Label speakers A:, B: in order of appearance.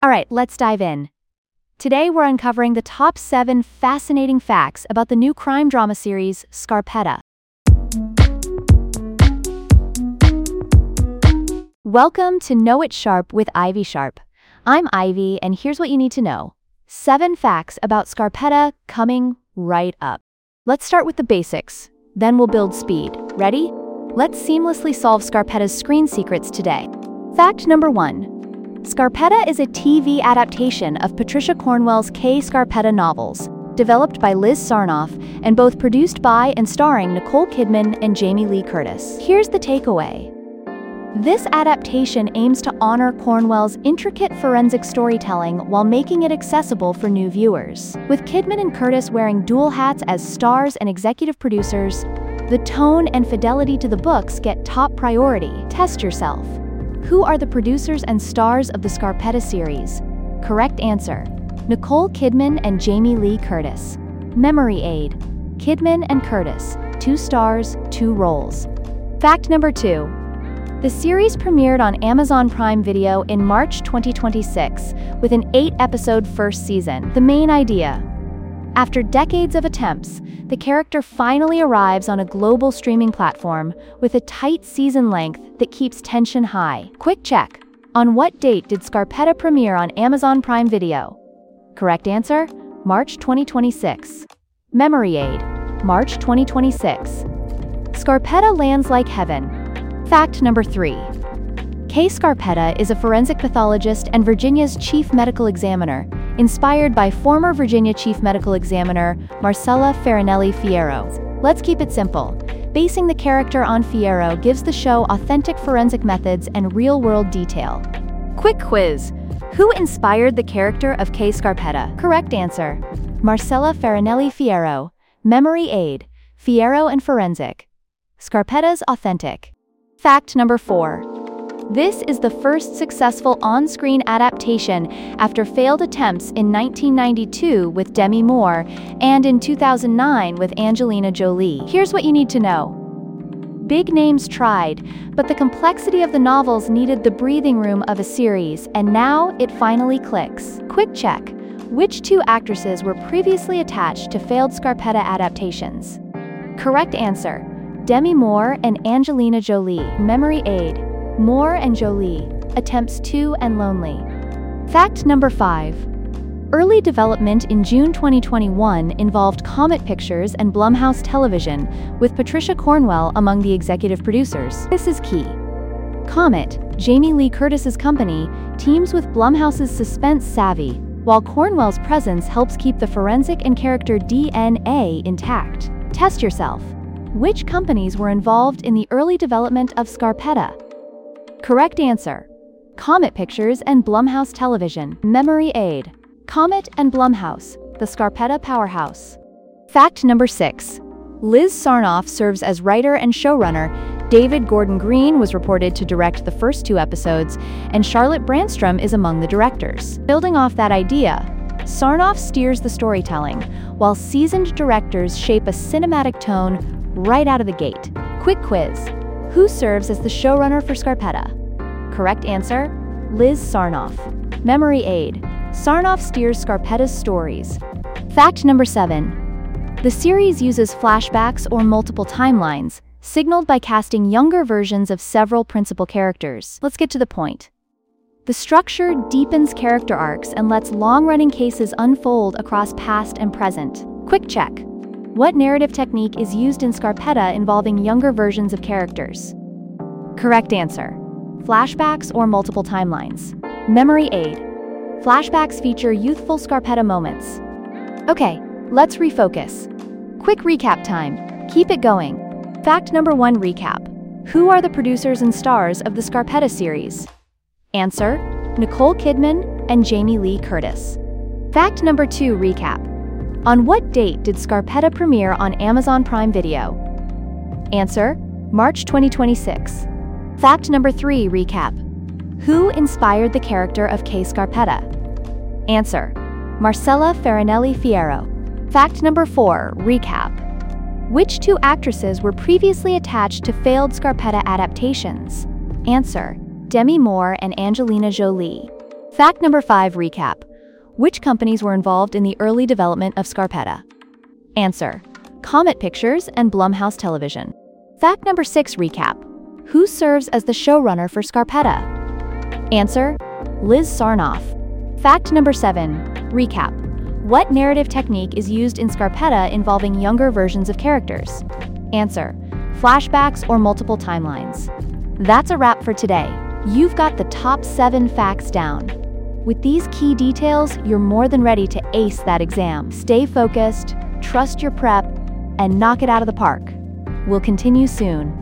A: Alright, let's dive in. Today we're uncovering the top 7 fascinating facts about the new crime drama series, Scarpetta. Welcome to Know It Sharp with Ivy Sharp. I'm Ivy, and here's what you need to know. 7 facts about Scarpetta coming right up. Let's start with the basics, then we'll build speed. Ready? Let's seamlessly solve Scarpetta's screen secrets today. Fact number 1. Scarpetta is a TV adaptation of Patricia Cornwell's K. Scarpetta novels, developed by Liz Sarnoff and both produced by and starring Nicole Kidman and Jamie Lee Curtis. Here's the takeaway. This adaptation aims to honor Cornwell's intricate forensic storytelling while making it accessible for new viewers. With Kidman and Curtis wearing dual hats as stars and executive producers, the tone and fidelity to the books get top priority. Test yourself. Who are the producers and stars of the Scarpetta series? Correct answer: Nicole Kidman and Jamie Lee Curtis. Memory aid: Kidman and Curtis, 2 stars, 2 roles. Fact number 2. The series premiered on Amazon Prime Video in March 2026 with an 8-episode first season. The main idea: after decades of attempts, the character finally arrives on a global streaming platform with a tight season length that keeps tension high. Quick check. On what date did Scarpetta premiere on Amazon Prime Video? Correct answer: March 2026. Memory aid: March 2026. Scarpetta lands like heaven. Fact number 3. K. Scarpetta is a forensic pathologist and Virginia's chief medical examiner, inspired by former Virginia Chief Medical Examiner Marcella Farinelli Fierro. Let's keep it simple. Basing the character on Fierro gives the show authentic forensic methods and real-world detail. Quick quiz. Who inspired the character of K. Scarpetta? Correct answer: Marcella Farinelli Fierro. Memory aid: Fierro and forensic. Scarpetta's authentic. Fact number 4. This is the first successful on-screen adaptation after failed attempts in 1992 with Demi Moore and in 2009 with Angelina Jolie. Here's what you need to know. Big names tried, but the complexity of the novels needed the breathing room of a series, and now it finally clicks. Quick check. Which 2 actresses were previously attached to failed Scarpetta adaptations? Correct answer: Demi Moore and Angelina Jolie. Memory aid: Moore and Jolie. Attempts 2 and Lonely. Fact number 5. Early development in June 2021 involved Comet Pictures and Blumhouse Television, with Patricia Cornwell among the executive producers. This is key. Comet, Jamie Lee Curtis's company, teams with Blumhouse's suspense savvy, while Cornwell's presence helps keep the forensic and character DNA intact. Test yourself. Which companies were involved in the early development of Scarpetta? Correct answer: Comet Pictures and Blumhouse Television. Memory aid: Comet and Blumhouse, the Scarpetta powerhouse. Fact number 6. Liz Sarnoff serves as writer and showrunner. David Gordon Green was reported to direct the first 2 episodes, and Charlotte Brandstrom is among the directors. Building off that idea, Sarnoff steers the storytelling, while seasoned directors shape a cinematic tone right out of the gate. Quick quiz. Who serves as the showrunner for Scarpetta? Correct answer: Liz Sarnoff. Memory aid: Sarnoff steers Scarpetta's stories. Fact number 7. The series uses flashbacks or multiple timelines, signaled by casting younger versions of several principal characters. Let's get to the point. The structure deepens character arcs and lets long-running cases unfold across past and present. Quick check. What narrative technique is used in Scarpetta involving younger versions of characters? Correct answer: flashbacks or multiple timelines. Memory aid: flashbacks feature youthful Scarpetta moments. Okay, let's refocus. Quick recap time. Keep it going. Fact number 1 recap. Who are the producers and stars of the Scarpetta series? Answer: Nicole Kidman and Jamie Lee Curtis. Fact number 2 recap. On what date did Scarpetta premiere on Amazon Prime Video? Answer: March 2026. Fact number 3 recap. Who inspired the character of K. Scarpetta? Answer: Marcella Farinelli Fierro. Fact number 4 recap. Which 2 actresses were previously attached to failed Scarpetta adaptations? Answer: Demi Moore and Angelina Jolie. Fact number 5 recap. Which companies were involved in the early development of Scarpetta? Answer: Comet Pictures and Blumhouse Television. Fact number 6 recap. Who serves as the showrunner for Scarpetta? Answer: Liz Sarnoff. Fact number 7 recap. What narrative technique is used in Scarpetta involving younger versions of characters? Answer: flashbacks or multiple timelines. That's a wrap for today. You've got the top 7 facts down. With these key details, you're more than ready to ace that exam. Stay focused, trust your prep, and knock it out of the park. We'll continue soon.